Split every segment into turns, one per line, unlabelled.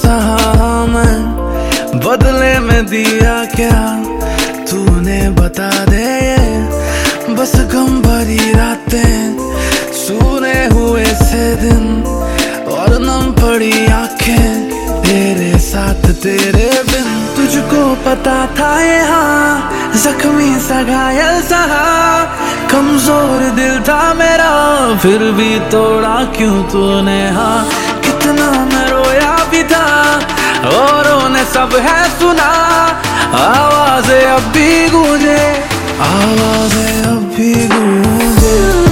सहा मैं, बदले में दिया क्या तूने बता दे ये। बस गम भरी रातें, सूने हुए से दिन और नम पड़ी आंखें तेरे साथ तेरे बिन। तुझको पता था यहाँ जख्मी सा घायल सहा, कमजोर दिल था मेरा फिर भी तोड़ा क्यों तूने। हाँ कितना मैं रोया भी था औरों ने सब है सुना, आवाज़ें अब भी गूंजे, आवाज़ें अब भी गूंजे।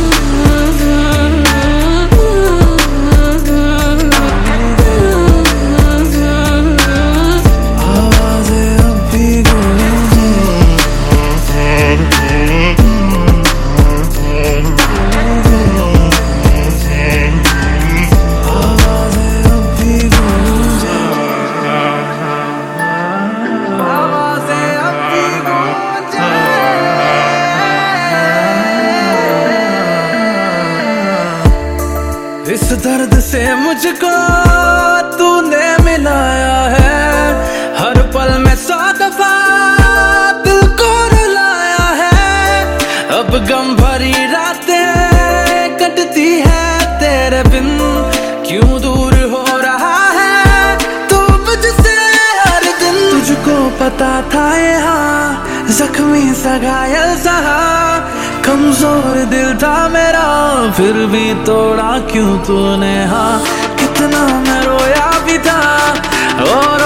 इस दर्द से मुझको तूने मिलाया है, हर पल में 100 दफा दिल को रुलाया है। अब गम भरी रातें कटती है तेरे बिन, क्यों दूर हो रहा है तू मुझसे हर दिन। तुझको पता था यहाँ जख्मी सा घायल सहा, कमजोर दिल था मेरा फिर भी तोड़ा क्यों तूने। हाँ कितना मैं रोया भी था और